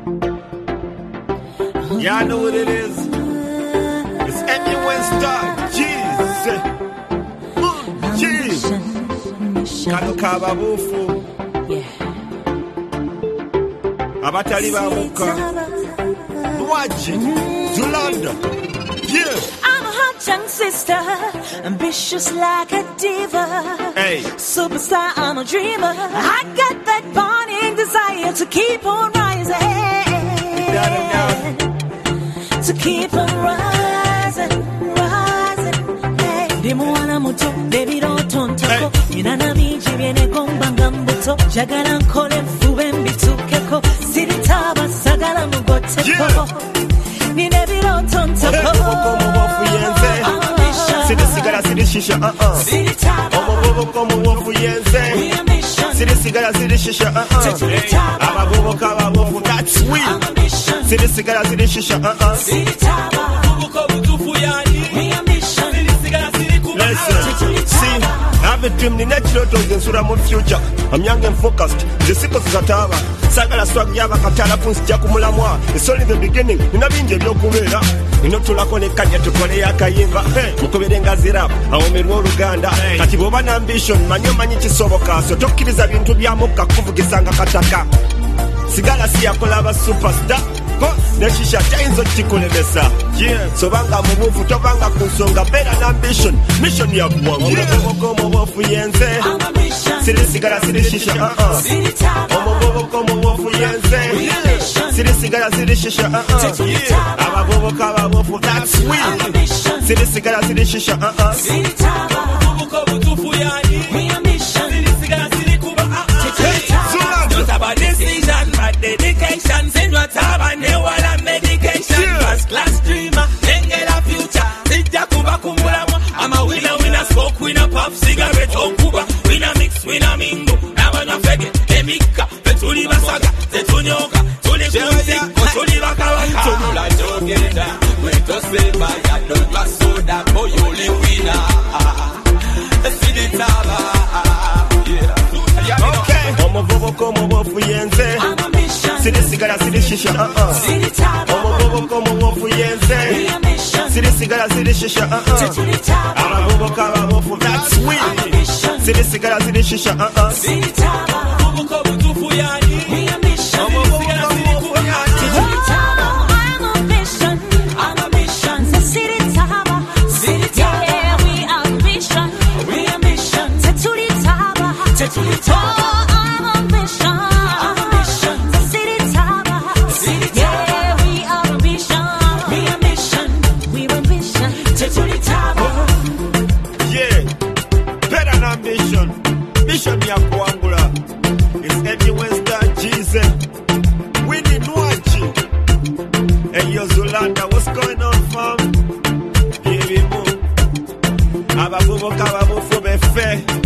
Y'all know what it is. It's Emmy Winston. Jeez. Jeez. Kano kababufu. Abatali bamuka. Nwaji. Zulanda. Yeah. I'm a hot young sister, ambitious like a diva. Hey. Superstar, I'm a dreamer. I got that burning desire to keep on rising. To keep on rising, rising. Hey. Dimuana muto, baby don't tontako. Inana miji viene con bangambuto. Jagala nkole fube mbitukeko. Siritaba sagala mugoteko. Nine biro tontako. Sidi sigara, sidi shisha, Omobobo komo wofu yenze. Sidi sigara, sidi shisha, Ababobo kawa wofu, that's we. Sidi sigara, sidi shisha, Omobobo komo tufu yani. Sidi sigara, sidi kuba. Listen, see, I have a dream, the next lot of the Sura future. I'm young and focused, the sickles Zatava. Sagala swag yaba katala punsi jakumula. It's only the beginning, ninabinje byokubera. Inotulako ne kanya tukole yakayimba. Mukoberenga zirap, awomerwa Oluganda. Kati boba na ambition, manyi kisoboka. So tokkiriza bintu byamuka kuvugisanga kataka. Sigala siyakola aba superstar. Neshisha chainzo chikulemesa. Yeah. So banga mubufu tobanga kusonga better an ambition. Mission ya kuwangu. Omobobo wofu yenze. Siri sigara siri shisha. Omobobo wofu yenze. Siri sigara siri shisha. Ababobo kaba wofu that's we. Siri sigara siri shisha. Omobobo tufu yani. Siri sigara siri kuba. Not about decision, but dedication. Send what have wala medication. First class dreamer, Nengela future. Sija kuba kumulamo. I'm a winner, smoke winner, pop cigarette on Cuba. Winner mix, winner mingo. Nabana fege, emika, petuli basaga, zetunyoka, tuli kuzi, tuli bakawaka. Tula jogeda, weto seba ya don't soda, boy you live winner. Siditaba, yeah. Okay. Omobobo komo wofu yenze. Sidi sigara sidi shisha. Omobobo komo wofu yenze. Sidi sigara sidi shisha. Ababobo kaba wofu that's we. Sidi sigara sidi shisha. Omobobo komo tufu yani. Omobobo sigara sidi kufu yani. I'm a mission. Sidi taba. Yeah, we are mission. Tetuli taba. I'm a mission. Sidi taba. Yeah, we are mission. We are mission. Tetuli taba. Yeah, better than ambition. Mission ya kuangula. It's Emmy Winston, Jesus. Winnie Nwaji. Hey, yo, Zulanda, what's going on, fam? Give me more. Ababobo kababofu befe.